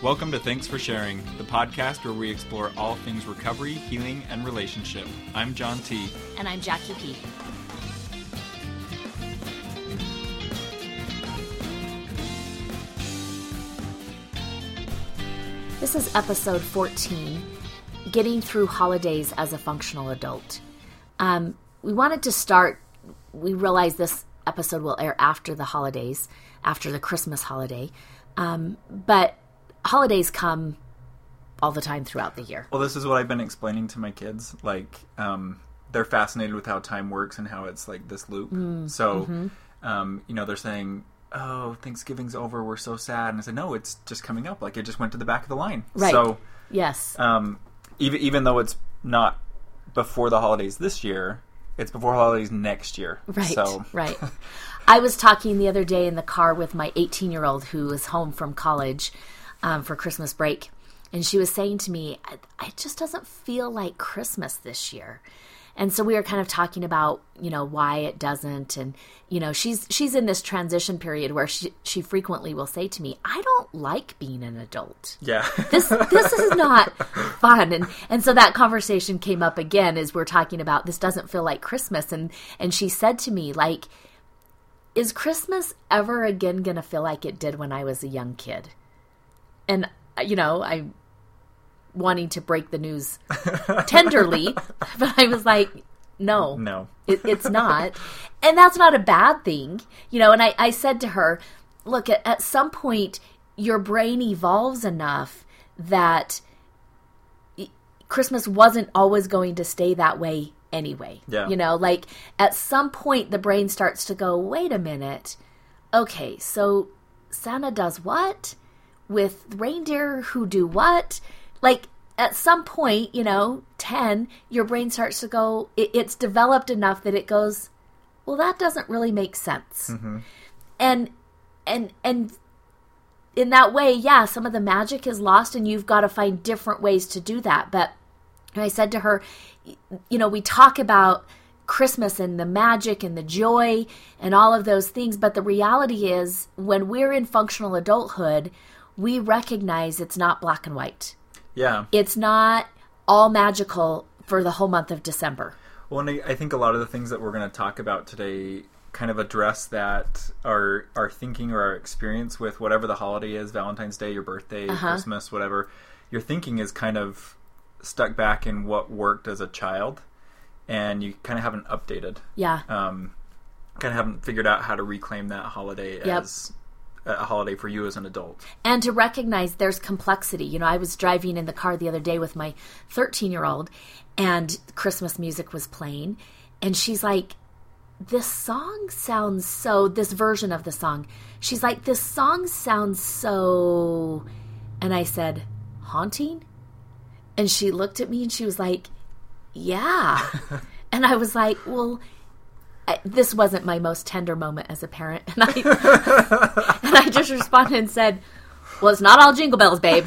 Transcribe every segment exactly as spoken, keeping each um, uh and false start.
Welcome to Thanks for Sharing, the podcast where we explore all things recovery, healing, and relationship. I'm John T. And I'm Jackie P. This is episode fourteen, Getting Through Holidays as a Functional Adult. Um, we wanted to start, we realize this episode will air after the holidays, after the Christmas holiday, um, but holidays come all the time throughout the year. Well, this is what I've been explaining to my kids. Like, um, they're fascinated with how time works and how it's like this loop. Mm, so, mm-hmm. um, you know, they're saying, oh, Thanksgiving's over, we're so sad. And I said, no, it's just coming up. Like, it just went to the back of the line. Right. So, yes. Um, even, even though it's not before the holidays this year, it's before holidays next year. Right, so. right. I was talking the other day in the car with my eighteen-year-old who is home from college um, for Christmas break. And she was saying to me, it just doesn't feel like Christmas this year. And so we were kind of talking about, you know, why it doesn't. And, you know, she's she's in this transition period where she, she frequently will say to me, I don't like being an adult. Yeah. This this is not fun. And and so that conversation came up again as we're talking about this doesn't feel like Christmas. And, and she said to me, like, is Christmas ever again going to feel like it did when I was a young kid? And, you know, I'm wanting to break the news tenderly, but I was like, no, no, it, it's not. And that's not a bad thing. You know, and I, I said to her, look, at, at some point, your brain evolves enough that Christmas wasn't always going to stay that way anyway. Yeah. You know, like at some point, the brain starts to go, wait a minute. Okay, so Santa does what? With reindeer who do what? Like, at some point, you know, ten, your brain starts to go, it, it's developed enough that it goes, well, that doesn't really make sense. Mm-hmm. And, and, and in that way, yeah, some of the magic is lost and you've got to find different ways to do that. But I said to her, you know, we talk about Christmas and the magic and the joy and all of those things. But the reality is when we're in functional adulthood, we recognize it's not black and white. Yeah. It's not all magical for the whole month of December. Well, and I think a lot of the things that we're going to talk about today kind of address that, our our thinking or our experience with whatever the holiday is, Valentine's Day, your birthday, uh-huh. Christmas, whatever. Your thinking is kind of stuck back in what worked as a child, and you kind of haven't updated. Yeah. Um, kind of haven't figured out how to reclaim that holiday yep. as a holiday for you as an adult. And to recognize there's complexity. You know, I was driving in the car the other day with my thirteen-year-old, and Christmas music was playing, and she's like, this song sounds so, this version of the song, she's like, this song sounds so, and I said, haunting? And she looked at me and she was like, yeah. And I was like, well, I, this wasn't my most tender moment as a parent. And I and I just responded and said, well, it's not all jingle bells, babe.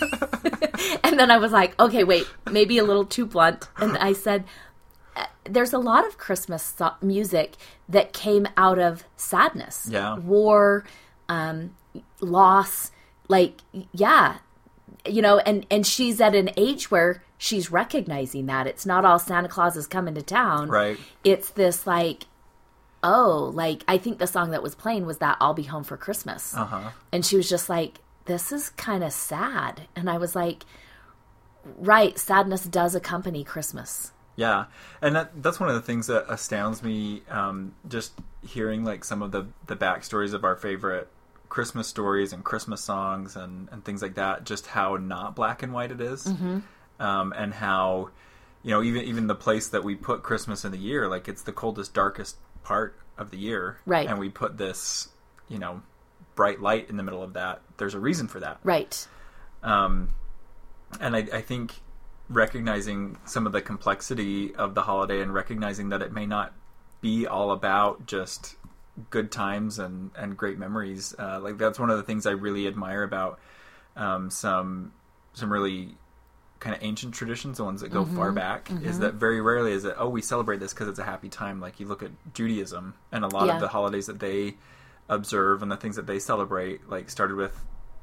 And then I was like, okay, wait, maybe a little too blunt. And I said, there's a lot of Christmas so- music that came out of sadness. Yeah. War, um, loss, like, yeah. You know, and, and she's at an age where she's recognizing that. It's not all Santa Claus is coming to town. Right. It's this like, oh, like, I think the song that was playing was that I'll Be Home for Christmas. Uh-huh. And she was just like, this is kind of sad. And I was like, right, sadness does accompany Christmas. Yeah. And that, that's one of the things that astounds me, um, just hearing like some of the, the backstories of our favorite Christmas stories and Christmas songs and, and things like that, just how not black and white it is. Mm-hmm. Um, and how, you know, even even the place that we put Christmas in the year, like it's the coldest, darkest part of the year. Right. And we put this, you know, bright light in the middle of that. There's a reason for that. Right. Um, and I, I think recognizing some of the complexity of the holiday and recognizing that it may not be all about just good times and, and great memories. Uh, like that's one of the things I really admire about um, some some really kind of ancient traditions, the ones that go mm-hmm. far back, mm-hmm. is that very rarely is it, oh, we celebrate this because it's a happy time. Like you look at Judaism and a lot yeah. of the holidays that they observe and the things that they celebrate, like started with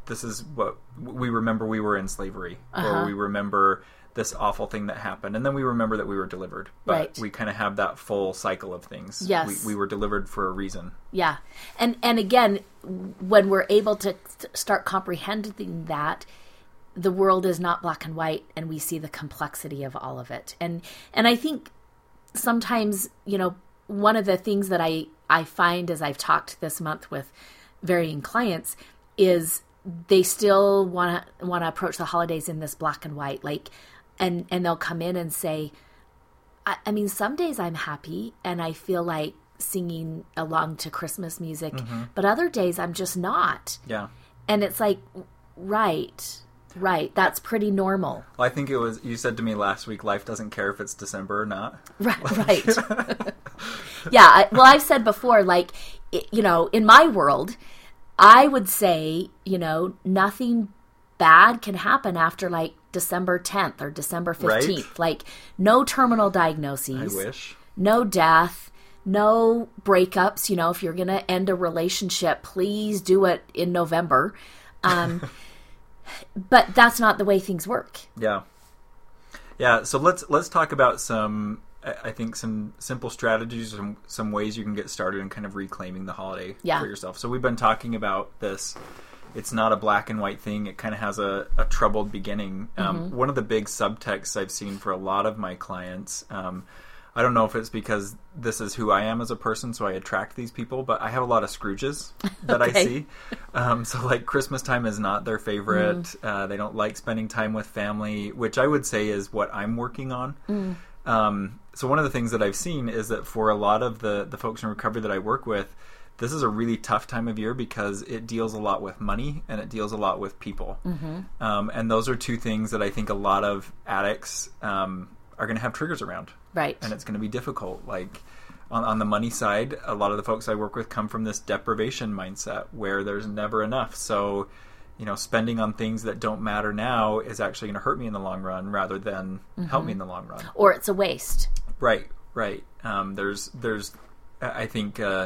this is what we remember, we were in slavery, Uh-huh. or we remember this awful thing that happened, and then we remember that we were delivered. But Right. we kind of have that full cycle of things. Yes. We, we were delivered for a reason. Yeah. And and again, when we're able to start comprehending that, the world is not black and white, and we see the complexity of all of it. And and I think sometimes, you know, one of the things that I, I find as I've talked this month with varying clients is they still want to want to approach the holidays in this black and white, like, and and they'll come in and say, I, I mean, some days I'm happy and I feel like singing along to Christmas music, Mm-hmm. but other days I'm just not. Yeah. And it's like, right, right, that's pretty normal. Well, I think it was, you said to me last week, life doesn't care if it's December or not. Right, right. Yeah, I, well, I've said before, like, it, you know, in my world, I would say, you know, nothing bad can happen after like December tenth or December fifteenth. Right. Like, no terminal I diagnoses, wish. no death, no breakups. You know, if you're going to end a relationship, please do it in November. Um, but that's not the way things work. Yeah. Yeah, so let's let's talk about some, I think, some simple strategies, some, some ways you can get started in kind of reclaiming the holiday Yeah. for yourself. So we've been talking about this. It's not a black and white thing. It kind of has a, a troubled beginning. Um, Mm-hmm. One of the big subtexts I've seen for a lot of my clients, um, I don't know if it's because this is who I am as a person, so I attract these people, but I have a lot of Scrooges that I Okay. see. Um, so like Christmas time is not their favorite. Mm. Uh, they don't like spending time with family, which I would say is what I'm working on. Mm. Um, so one of the things that I've seen is that for a lot of the, the folks in recovery that I work with, this is a really tough time of year because it deals a lot with money and it deals a lot with people. Mm-hmm. Um, and those are two things that I think a lot of addicts um, are going to have triggers around. Right. And it's going to be difficult. Like on, on the money side, a lot of the folks I work with come from this deprivation mindset where there's never enough. So, you know, spending on things that don't matter now is actually going to hurt me in the long run rather than Mm-hmm. help me in the long run. Or it's a waste. Right, right. Um, there's, there's, I think, uh,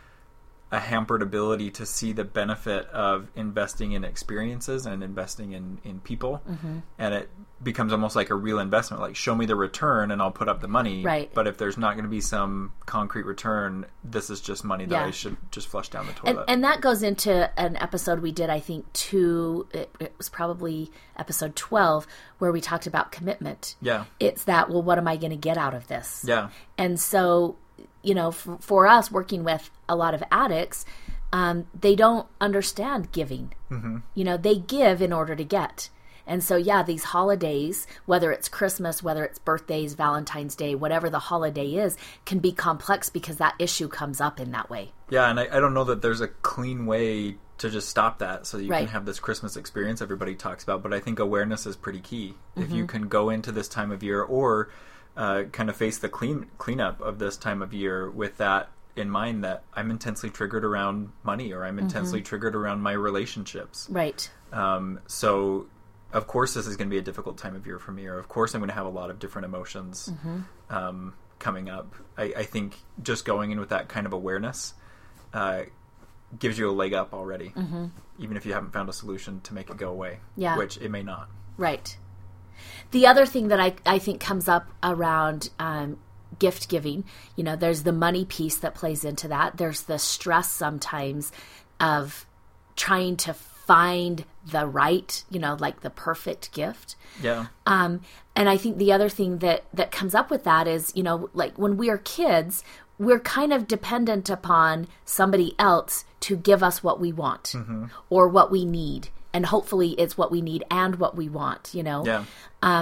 a hampered ability to see the benefit of investing in experiences and investing in, in people. Mm-hmm. And it becomes almost like a real investment. Like, show me the return and I'll put up the money. Right. But if there's not going to be some concrete return, this is just money that Yeah. I should just flush down the And, toilet. and that goes into an episode we did, I think, two, it, it was probably episode twelve, where we talked about commitment. yeah. It's that, well, what am I going to get out of this? Yeah. And so, you know, for, for us working with a lot of addicts, um, they don't understand giving. Mm-hmm. You know, they give in order to get. And so, yeah, these holidays, whether it's Christmas, whether it's birthdays, Valentine's Day, whatever the holiday is, can be complex because that issue comes up in that way. Yeah, and I, I don't know that there's a clean way to just stop that so you Right. can have this Christmas experience everybody talks about, but I think awareness is pretty key. Mm-hmm. If you can go into this time of year or uh, kind of face the clean cleanup of this time of year with that in mind, that I'm intensely triggered around money or I'm Mm-hmm. intensely triggered around my relationships. Right. Um, so, of course, this is going to be a difficult time of year for me, or of course I'm going to have a lot of different emotions Mm-hmm. um, coming up. I, I think just going in with that kind of awareness uh, gives you a leg up already, Mm-hmm. even if you haven't found a solution to make it go away, Yeah. which it may not. Right. The other thing that I, I think comes up around um, gift giving, you know, there's the money piece that plays into that. There's the stress sometimes of trying to find the right, you know, like the perfect gift. Yeah. Um, and I think the other thing that, that comes up with that is, you know, like when we are kids, we're kind of dependent upon somebody else to give us what we want Mm-hmm. or what we need. And hopefully it's what we need and what we want, you know? Yeah.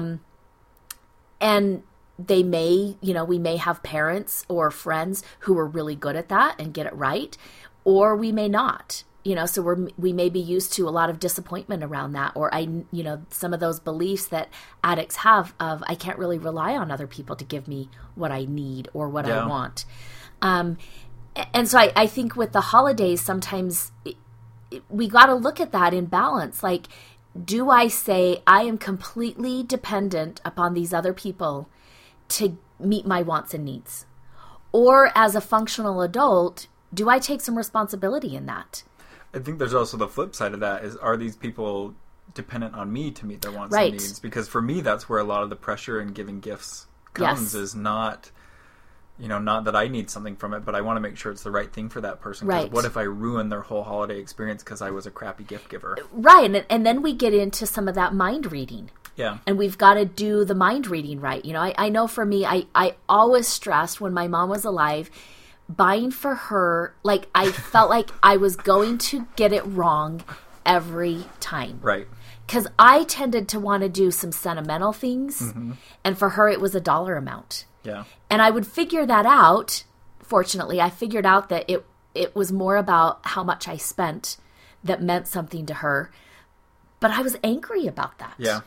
And they may, you know, we may have parents or friends who are really good at that and get it right, or we may not, you know, so we're, we may be used to a lot of disappointment around that. Or I, you know, some of those beliefs that addicts have of, I can't really rely on other people to give me what I need or what Yeah. I want. Um, and so I, I think with the holidays, sometimes it, it, we got to look at that in balance. Like, do I say I am completely dependent upon these other people to meet my wants and needs? Or as a functional adult, do I take some responsibility in that? I think there's also the flip side of that is, are these people dependent on me to meet their wants right. and needs? Because for me, that's where a lot of the pressure in giving gifts comes, yes. is not, you know, not that I need something from it, but I want to make sure it's the right thing for that person. Because right. what if I ruin their whole holiday experience because I was a crappy gift giver? Right. And, and then we get into some of that mind reading. Yeah. And we've got to do the mind reading right. You know, I, I know for me, I, I always stressed when my mom was alive, buying for her, like I felt like I was going to get it wrong every time. Right. Because I tended to want to do some sentimental things. Mm-hmm. And for her, it was a dollar amount. Yeah. And I would figure that out. Fortunately, I figured out that it it was more about how much I spent that meant something to her. But I was angry about that. Yeah.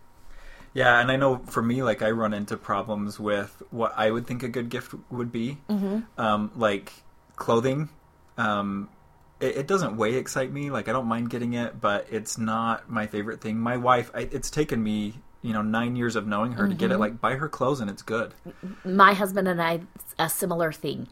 Yeah, and I know for me, like, I run into problems with what I would think a good gift would be. Mm-hmm. Um, like, clothing. Um, it, it doesn't way excite me. Like, I don't mind getting it, but it's not my favorite thing. My wife, I, it's taken me, you know, nine years of knowing her mm-hmm. to get it. Like, buy her clothes and it's good. My husband and I, a similar thing.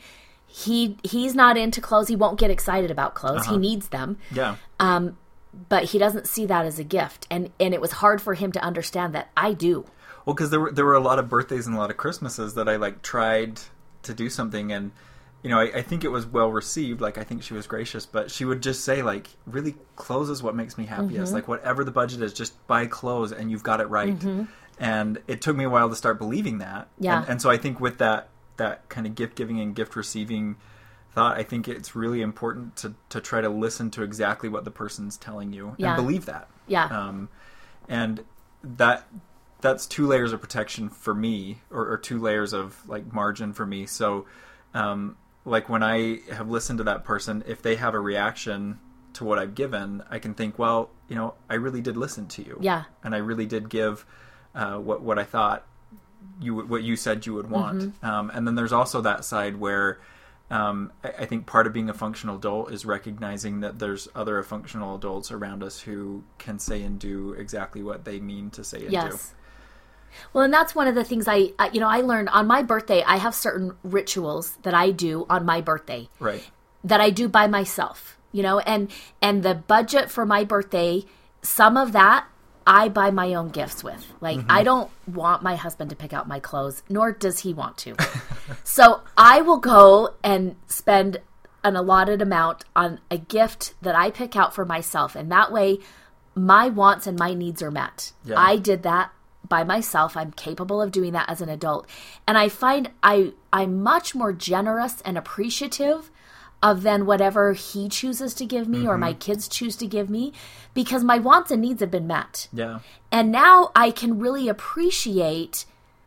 He He's not into clothes. He won't get excited about clothes. Uh-huh. He needs them. Yeah. Um. But he doesn't see that as a gift. And and it was hard for him to understand that I do. Well, because there were, there were a lot of birthdays and a lot of Christmases that I, like, tried to do something. And, you know, I, I think it was well received. Like, I think she was gracious. But she would just say, like, really, clothes is what makes me happiest. Mm-hmm. Like, whatever the budget is, just buy clothes and you've got it right. Mm-hmm. And it took me a while to start believing that. Yeah. And, and so I think with that, that kind of gift-giving and gift-receiving thought, I think it's really important to, to try to listen to exactly what the person's telling you yeah. and believe that. Yeah. Um, and that that's two layers of protection for me, or, or two layers of, like, margin for me. So, um, like, when I have listened to that person, if they have a reaction to what I've given, I can think, well, you know, I really did listen to you. Yeah. And I really did give uh, what what I thought you what you said you would want. Mm-hmm. Um, and then there's also that side where Um, I, I think part of being a functional adult is recognizing that there's other functional adults around us who can say and do exactly what they mean to say and yes. do. Well, and that's one of the things I, I, you know, I learned on my birthday. I have certain rituals that I do on my birthday. Right. That I do by myself, you know, and, and the budget for my birthday, some of that I buy my own gifts with. Like, mm-hmm. I don't want my husband to pick out my clothes, nor does he want to. So I will go and spend an allotted amount on a gift that I pick out for myself. And that way my wants and my needs are met. Yeah. I did that by myself. I'm capable of doing that as an adult. And I find I, I'm much more generous and appreciative of then whatever he chooses to give me mm-hmm. or my kids choose to give me, because my wants and needs have been met. Yeah. And now I can really appreciate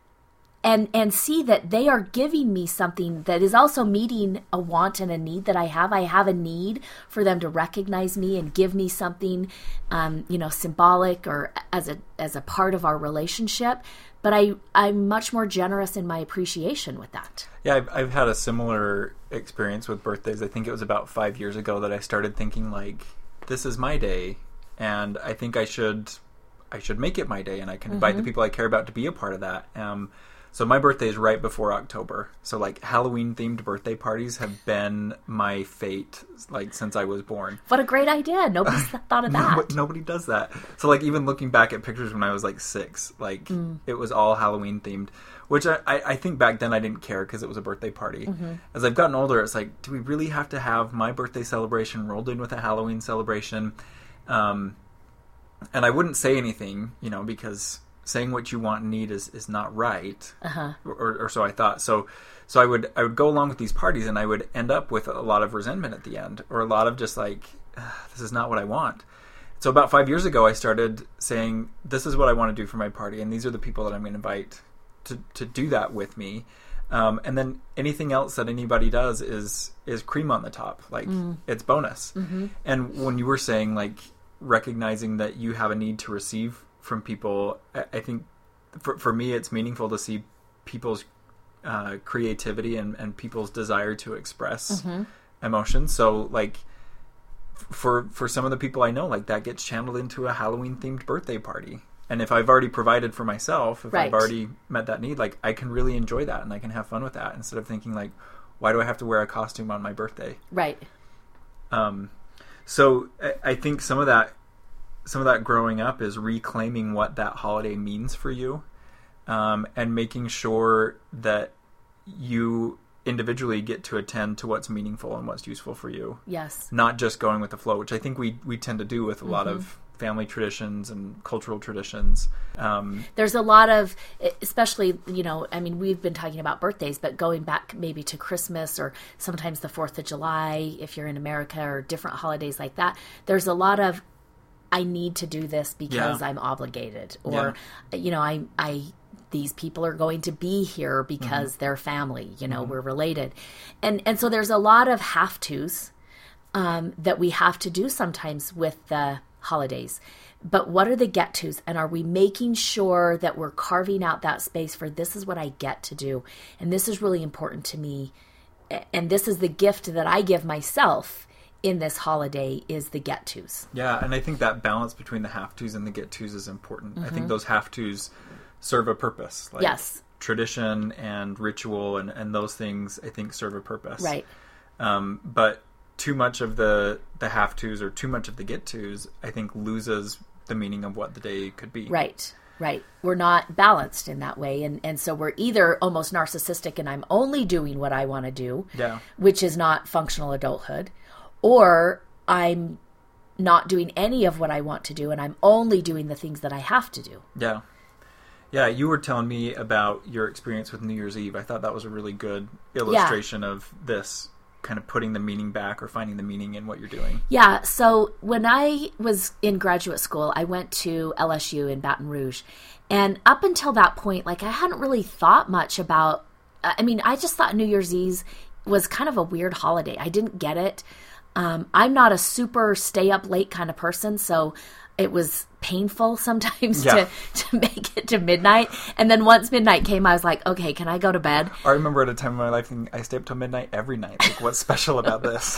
and and see that they are giving me something that is also meeting a want and a need that I have. I have a need for them to recognize me and give me something, um, you know, symbolic or as a as a part of our relationship. But I, I'm much more generous in my appreciation with that. Yeah, I've, I've had a similar experience with birthdays. I think it was about five years ago that I started thinking, like, this is my day, and I think I should I should make it my day, and I can invite mm-hmm. the people I care about to be a part of that. Um, so my birthday is right before October. So, like, Halloween-themed birthday parties have been my fate, like, since I was born. What a great idea. Nobody's thought of that. Nobody, nobody does that. So, like, even looking back at pictures when I was, like, six, like, mm. it was all Halloween-themed, which I, I, I think back then I didn't care because it was a birthday party. Mm-hmm. As I've gotten older, it's like, do we really have to have my birthday celebration rolled in with a Halloween celebration? Um, and I wouldn't say anything, you know, because saying what you want and need is, is not right, uh-huh. or, or so I thought. So, so I would I would go along with these parties, and I would end up with a lot of resentment at the end, or a lot of just like, this is not what I want. So about five years ago, I started saying, this is what I want to do for my party, and these are the people that I'm going to invite to to do that with me. Um, and then anything else that anybody does is is cream on the top, like mm. it's bonus. Mm-hmm. And when you were saying, like, recognizing that you have a need to receive from people, I think for for me it's meaningful to see people's uh, creativity and, and people's desire to express mm-hmm. emotions. So, like, for for some of the people I know, like, that gets channeled into a Halloween themed birthday party. And if I've already provided for myself, if right. I've already met that need, like, I can really enjoy that and I can have fun with that instead of thinking, like, why do I have to wear a costume on my birthday? Right. Um. So I, I think some of that, some of that growing up is reclaiming what that holiday means for you, um, and making sure that you individually get to attend to what's meaningful and what's useful for you. Yes. Not just going with the flow, which I think we, we tend to do with a mm-hmm. lot of family traditions and cultural traditions. Um, There's a lot of, especially, you know, I mean, we've been talking about birthdays, but going back maybe to Christmas or sometimes the fourth of July, if you're in America, or different holidays like that, there's a lot of, I need to do this because yeah. I'm obligated, or, yeah. you know, I, I, these people are going to be here because mm-hmm. they're family, you know, mm-hmm. we're related. And, and so there's a lot of have-tos um, that we have to do sometimes with the holidays. But what are the get-tos? And are we making sure that we're carving out that space for, this is what I get to do, and this is really important to me, and this is the gift that I give myself in this holiday, is the get-tos. Yeah, and I think that balance between the have-tos and the get-tos is important. Mm-hmm. I think those have-tos serve a purpose. Like yes. Tradition and ritual and, and those things, I think, serve a purpose. Right. Um, but too much of the, the have-tos or too much of the get-tos, I think, loses the meaning of what the day could be. Right, right. We're not balanced in that way. And, and so we're either almost narcissistic and I'm only doing what I want to do, yeah. which is not functional adulthood, or I'm not doing any of what I want to do and I'm only doing the things that I have to do. Yeah. Yeah, you were telling me about your experience with New Year's Eve. I thought that was a really good illustration yeah. of this, kind of putting the meaning back or finding the meaning in what you're doing. Yeah, so when I was in graduate school, I went to L S U in Baton Rouge. And up until that point, like, I hadn't really thought much about, I mean, I just thought New Year's Eve was kind of a weird holiday. I didn't get it. Um, I'm not a super stay up late kind of person, so it was painful sometimes yeah. to, to make it to midnight. And then once midnight came, I was like, okay, can I go to bed? I remember at a time in my life, I stayed up till midnight every night. Like, what's special about this?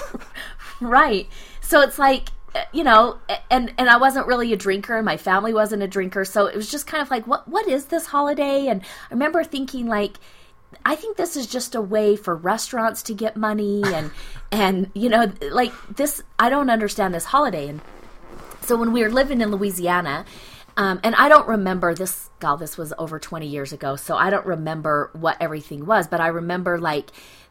Right. So it's like, you know, and, and I wasn't really a drinker, and my family wasn't a drinker. So it was just kind of like, what what is this holiday? And I remember thinking, like, I think this is just a way for restaurants to get money. And, and you know, like this, I don't understand this holiday. And so when we were living in Louisiana, um, and I don't remember this, God, this was over twenty years ago, so I don't remember what everything was, but I remember like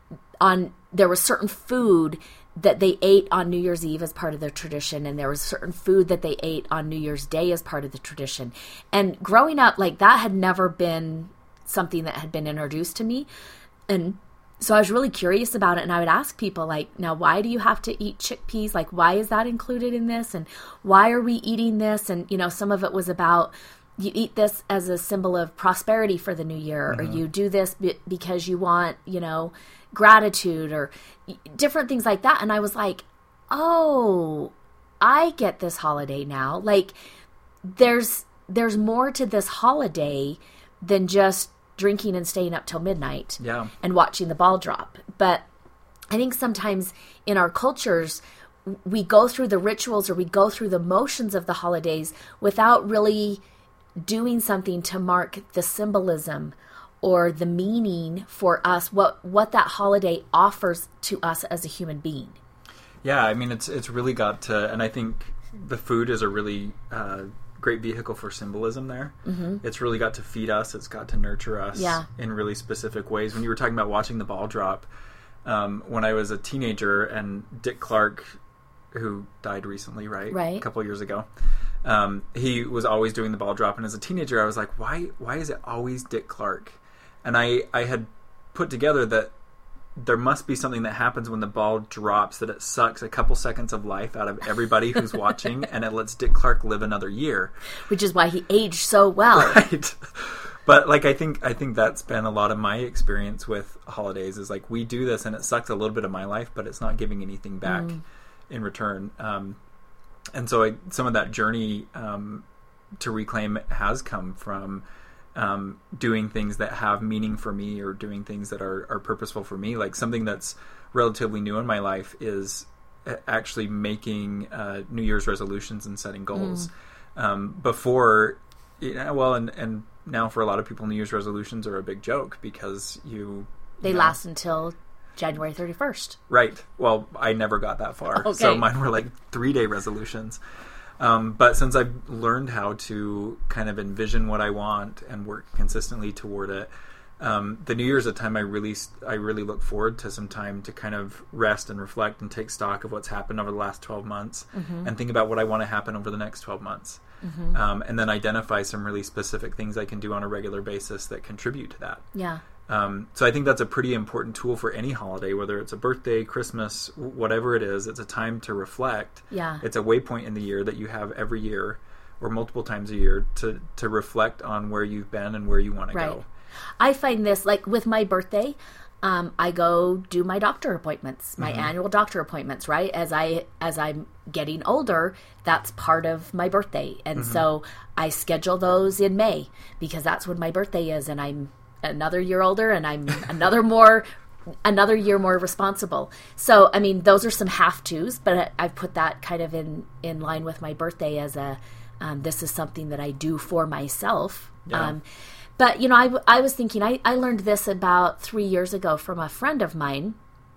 on, there was certain food that they ate on New Year's Eve as part of their tradition, and there was certain food that they ate on New Year's Day as part of the tradition. And growing up, like, that had never been something that had been introduced to me. And so I was really curious about it, and I would ask people, like, now, why do you have to eat chickpeas? Like, why is that included in this? And why are we eating this? And, you know, some of it was about, you eat this as a symbol of prosperity for the new year, mm-hmm. or you do this be- because you want, you know, gratitude, or different things like that. And I was like, oh, I get this holiday now. Like, there's there's more to this holiday than just drinking and staying up till midnight yeah. and watching the ball drop. But I think sometimes in our cultures, we go through the rituals or we go through the motions of the holidays without really doing something to mark the symbolism or the meaning for us, what what that holiday offers to us as a human being. Yeah, I mean, it's it's really got to, and I think the food is a really uh, great vehicle for symbolism there. Mm-hmm. It's really got to feed us. It's got to nurture us yeah. in really specific ways. When you were talking about watching the ball drop, um, when I was a teenager, and Dick Clark, who died recently, right? Right. A couple years ago. Um, he was always doing the ball drop. And as a teenager, I was like, why, why is it always Dick Clark? And I, I had put together that there must be something that happens when the ball drops, that it sucks a couple seconds of life out of everybody who's watching, and it lets Dick Clark live another year. Which is why he aged so well. Right. But like, I think, I think that's been a lot of my experience with holidays, is like, we do this and it sucks a little bit of my life, but it's not giving anything back mm. in return. Um, and so I, some of that journey um, to reclaim has come from Um, doing things that have meaning for me, or doing things that are, are purposeful for me. Like, something that's relatively new in my life is actually making uh, New Year's resolutions and setting goals. Mm. Um, before, you know, well, and, and now for a lot of people, New Year's resolutions are a big joke, because you... They you know, last until January thirty-first. Right. Well, I never got that far. Okay. So mine were like three-day resolutions. Um, but since I've learned how to kind of envision what I want and work consistently toward it, um, the New Year's a time I really, I really look forward to some time to kind of rest and reflect and take stock of what's happened over the last twelve months mm-hmm. and think about what I want to happen over the next twelve months. Mm-hmm. Um, and then identify some really specific things I can do on a regular basis that contribute to that. Yeah. Um, so I think that's a pretty important tool for any holiday, whether it's a birthday, Christmas, whatever it is. It's a time to reflect. Yeah. It's a waypoint in the year that you have every year or multiple times a year to, to reflect on where you've been and where you want Right. to go. I find this, like with my birthday, um, I go do my doctor appointments, my mm-hmm. annual doctor appointments, right? As, I, as I'm getting older, that's part of my birthday. And mm-hmm. so I schedule those in May because that's when my birthday is, and I'm another year older and I'm another more another year more responsible. So I mean those are some have-tos, but I, I've put that kind of in in line with my birthday as a um, this is something that I do for myself. Yeah. Um, but you know I, I was thinking I, I learned this about three years ago from a friend of mine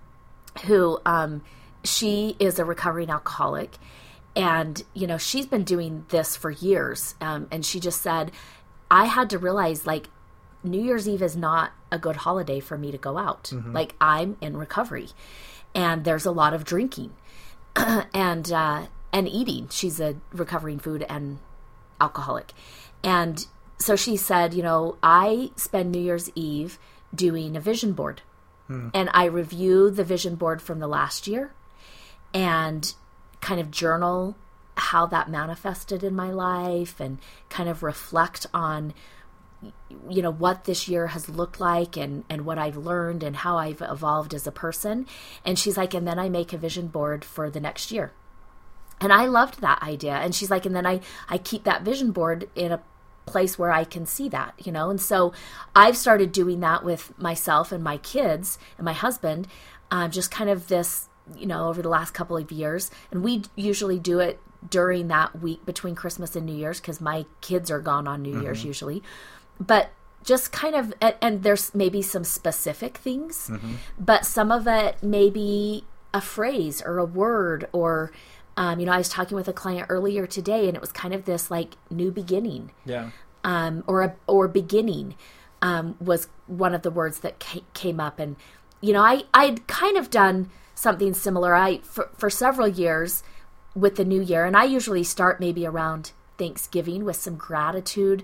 who um, she is a recovering alcoholic, and you know she's been doing this for years, um, and she just said I had to realize like New Year's Eve is not a good holiday for me to go out. Mm-hmm. Like I'm in recovery and there's a lot of drinking and, uh, and eating. She's a recovering food and alcoholic. And so she said, you know, I spend New Year's Eve doing a vision board mm. and I review the vision board from the last year and kind of journal how that manifested in my life and kind of reflect on you know, what this year has looked like and, and what I've learned and how I've evolved as a person. And she's like, and then I make a vision board for the next year. And I loved that idea. And she's like, and then I, I keep that vision board in a place where I can see that, you know? And so I've started doing that with myself and my kids and my husband, um, just kind of this, you know, over the last couple of years. And we usually do it during that week between Christmas and New Year's because my kids are gone on New mm-hmm. Year's usually. But just kind of, and there's maybe some specific things, mm-hmm. but some of it may be a phrase or a word or, um, you know, I was talking with a client earlier today and it was kind of this like new beginning. Yeah. Um, or, a, or beginning, um, was one of the words that ca- came up. And, you know, I, I'd kind of done something similar. I, for, for several years with the new year, and I usually start maybe around Thanksgiving with some gratitude,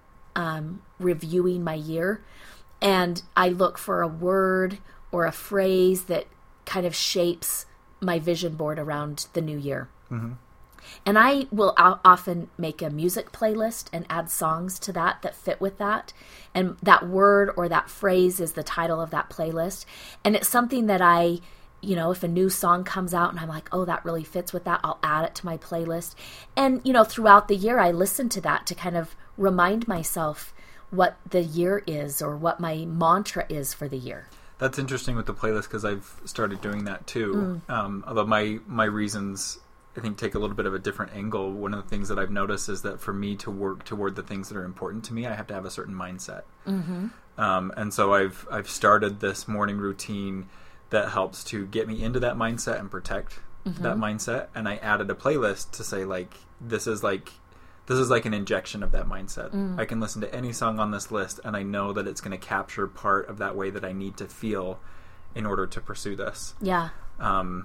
Um, reviewing my year, and I look for a word or a phrase that kind of shapes my vision board around the new year. Mm-hmm. And I will o- often make a music playlist and add songs to that that fit with that. And that word or that phrase is the title of that playlist. And it's something that I, you know, if a new song comes out and I'm like, oh, that really fits with that, I'll add it to my playlist. And, you know, throughout the year, I listen to that to kind of remind myself what the year is or what my mantra is for the year. That's interesting with the playlist because I've started doing that too. Mm. Um, although my, my reasons, I think, take a little bit of a different angle. One of the things that I've noticed is that for me to work toward the things that are important to me, I have to have a certain mindset. Mm-hmm. Um, and so I've I've started this morning routine that helps to get me into that mindset and protect mm-hmm. that mindset. And I added a playlist to say, like, this is like this is like an injection of that mindset. Mm. I can listen to any song on this list, and I know that it's going to capture part of that way that I need to feel in order to pursue this. Yeah. Um,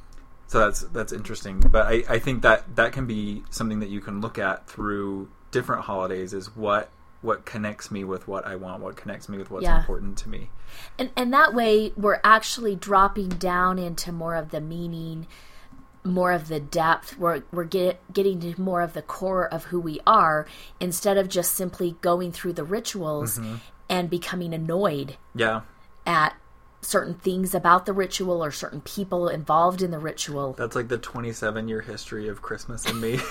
so that's that's interesting. But I, I think that that can be something that you can look at through different holidays, is what what connects me with what I want, what connects me with what's yeah. important to me. And and that way we're actually dropping down into more of the meaning, more of the depth. We're we're get, getting to more of the core of who we are, instead of just simply going through the rituals mm-hmm. and becoming annoyed yeah. at certain things about the ritual or certain people involved in the ritual. That's like the twenty-seven year history of Christmas in me.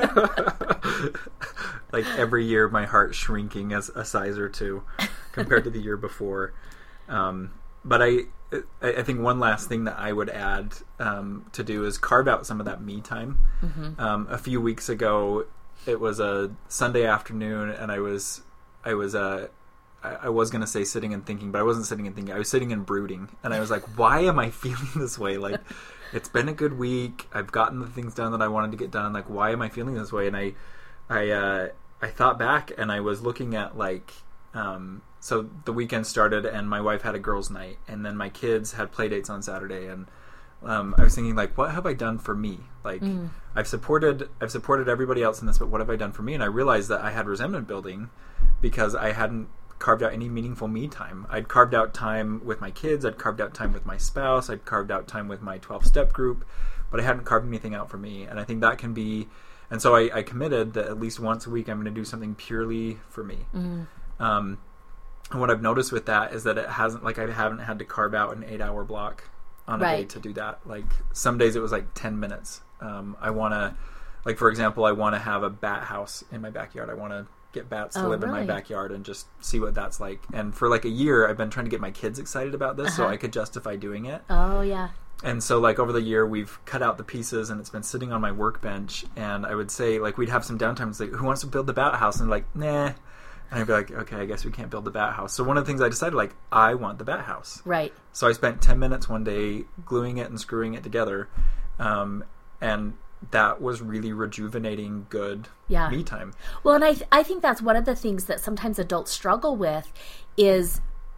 Like every year my heart shrinking as a size or two compared to the year before. Um, but I I think one last thing that I would add um, to do is carve out some of that me time. Mm-hmm. Um, a few weeks ago, it was a Sunday afternoon, and I was I was uh, I, I was going to say sitting and thinking, but I wasn't sitting and thinking. I was sitting and brooding. And I was like, why am I feeling this way? Like, it's been a good week. I've gotten the things done that I wanted to get done. Like, why am I feeling this way? And I, I, uh, I thought back and I was looking at like, um, so the weekend started and my wife had a girls' night, and then my kids had play dates on Saturday, and um, I was thinking like, what have I done for me? Like, mm. I've supported, I've supported everybody else in this, but what have I done for me? And I realized that I had resentment building because I hadn't carved out any meaningful me time. I'd carved out time with my kids. I'd carved out time with my spouse. I'd carved out time with my twelve-step group, but I hadn't carved anything out for me. And I think that can be, and so I, I committed that at least once a week I'm going to do something purely for me. Mm. Um, and what I've noticed with that is that it hasn't, like I haven't had to carve out an eight hour block on a right. day to do that. Like some days it was like ten minutes. Um, I want to, like for example, I want to have a bat house in my backyard. I want to get bats to oh, live really? in my backyard and just see what that's like. And for like a year, I've been trying to get my kids excited about this uh-huh. so I could justify doing it. Oh, yeah. And so like over the year, we've cut out the pieces and it's been sitting on my workbench. And I would say like we'd have some downtime. It's like, who wants to build the bat house? And like, nah. And I'd be like, okay, I guess we can't build the bat house. So one of the things I decided, like, I want the bat house. Right. So I spent ten minutes one day gluing it and screwing it together. Um, and that was really rejuvenating, good yeah. me time. Well, and I th- I think that's one of the things that sometimes adults struggle with is,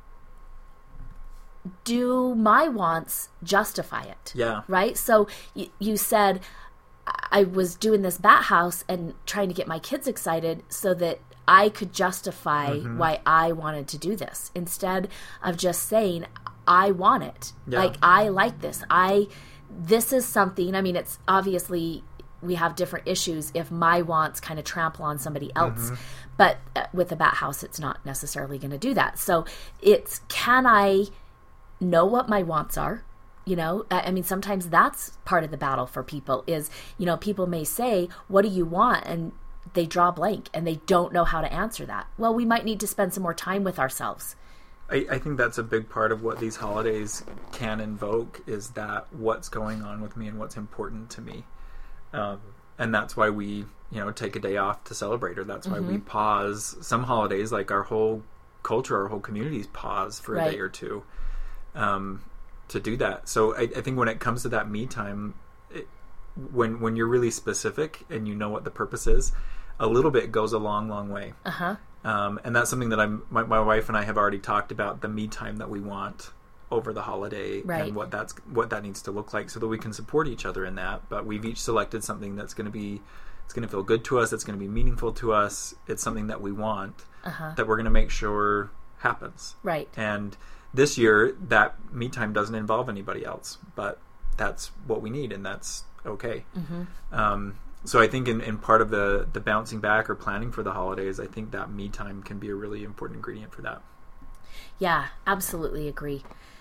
do my wants justify it? Yeah. Right? So y- you said, I was doing this bat house and trying to get my kids excited so that I could justify mm-hmm. why I wanted to do this, instead of just saying, I want it. Yeah. Like, I like this. I, this is something, I mean, it's obviously we have different issues if my wants kind of trample on somebody else, mm-hmm. but with a bat house, it's not necessarily going to do that. So it's, can I know what my wants are? You know, I mean, sometimes that's part of the battle for people is, you know, people may say, what do you want? And they draw blank and they don't know how to answer that. Well, we might need to spend some more time with ourselves. I, I think that's a big part of what these holidays can invoke is that what's going on with me and what's important to me. Um, and that's why we, you know, take a day off to celebrate, or that's why mm-hmm. we pause some holidays, like our whole culture, our whole communities pause for a right. day or two um, to do that. So I, I think when it comes to that me time, it, when when you're really specific and you know what the purpose is, a little bit goes a long, long way. Uh-huh. Um, and that's something that I'm, my, my wife and I have already talked about, the me time that we want over the holiday right. and what that's what that needs to look like so that we can support each other in that. But we've each selected something that's going to be, it's going to feel good to us. It's going to be meaningful to us. It's something that we want uh-huh. that we're going to make sure happens. Right. And this year, that me time doesn't involve anybody else, but that's what we need, and that's okay. Mm-hmm. Um, So I think in, in part of the, the bouncing back or planning for the holidays, I think that me time can be a really important ingredient for that. Yeah, absolutely agree.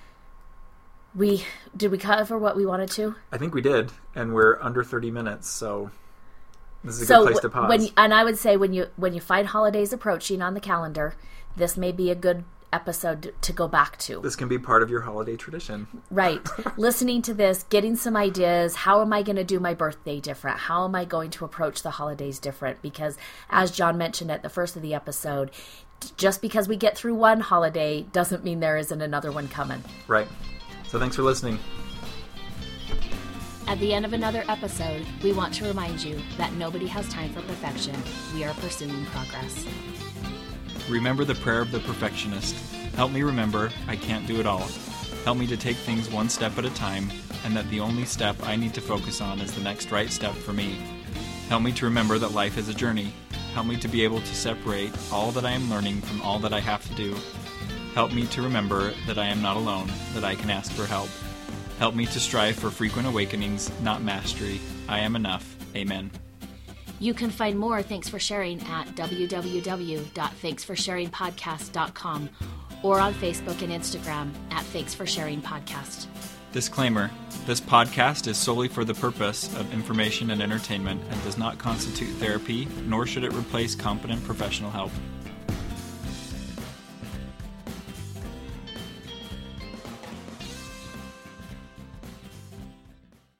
We did we cover what we wanted to? I think we did, and we're under thirty minutes, so this is a so good place to pause. When you, and I would say when you when you find holidays approaching on the calendar, this may be a good episode to go back to. This can be part of your holiday tradition. Right. Listening to this, getting some ideas. How am I going to do my birthday different? How am I going to approach the holidays different? Because as John mentioned at the first of the episode, just because we get through one holiday doesn't mean there isn't another one coming. Right. So thanks for listening. At the end of another episode, we want to remind you that nobody has time for perfection. We are pursuing progress. Remember the prayer of the perfectionist. Help me remember I can't do it all. Help me to take things one step at a time, and that the only step I need to focus on is the next right step for me. Help me to remember that life is a journey. Help me to be able to separate all that I am learning from all that I have to do. Help me to remember that I am not alone, that I can ask for help. Help me to strive for frequent awakenings, not mastery. I am enough. Amen. You can find more Thanks for Sharing at w w w dot thanks for sharing podcast dot com or on Facebook and Instagram at Thanks for Sharing Podcast. Disclaimer: this podcast is solely for the purpose of information and entertainment and does not constitute therapy, nor should it replace competent professional help.